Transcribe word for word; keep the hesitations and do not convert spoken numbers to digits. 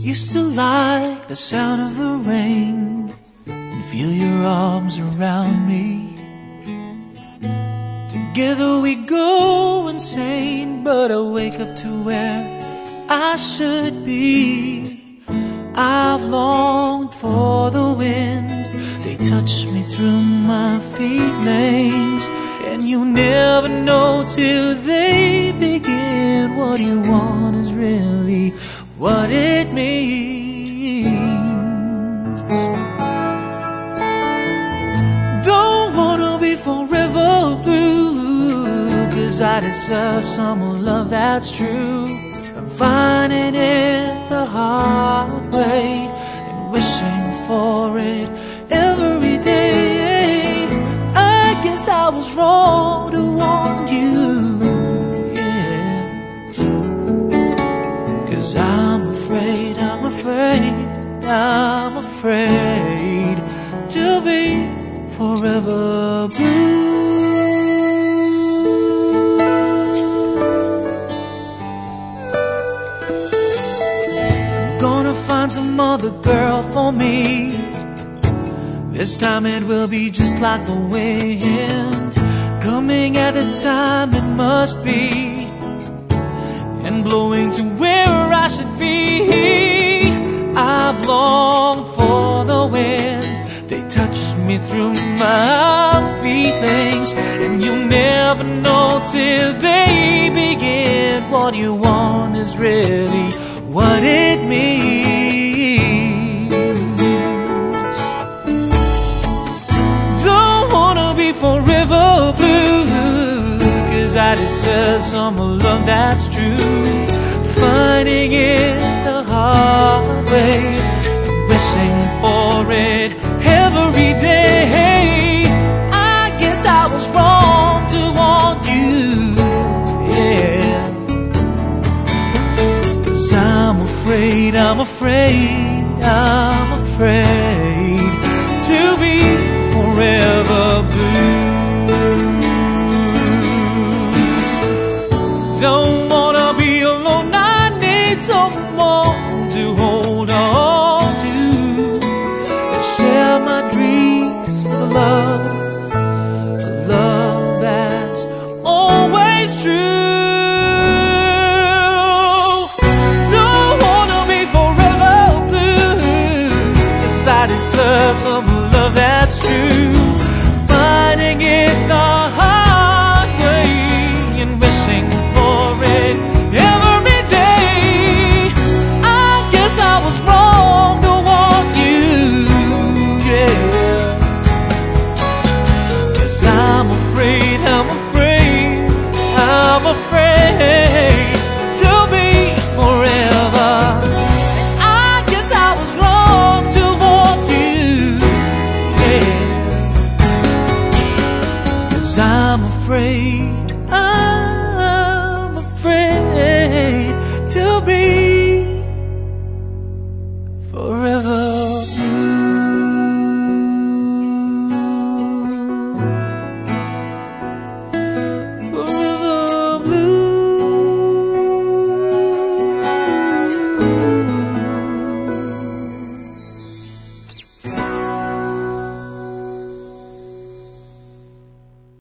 Used to like the sound of the rain and feel your arms around me. Together we go insane, but I wake up to where I should be. I've longed for the wind, they touch me through my feelings, and you never know till they begin. What you want is really what it means. Don't wanna be forever blue, 'cause I deserve some love that's true. I'm finding it the hard way and wishing for it every day. I guess I was wrong to want you, yeah. 'Cause I'm afraid, I'm afraid, I'm afraid to be forever blue. Gonna find some other girl for me. This time it will be just like the wind, coming at the time it must be, and blowing to where I should be. I've longed for the wind, they touch me through my feelings, and you'll never know till they begin. What you want is really what it means. Don't wanna be forever blue, 'cause I deserve some love that's true. Finding it the hard way and wishing for it every day. I guess I was wrong to want you, yeah. 'Cause I'm afraid, I'm afraid, I'm afraid to be forever blue. Don't wanna be alone, I need some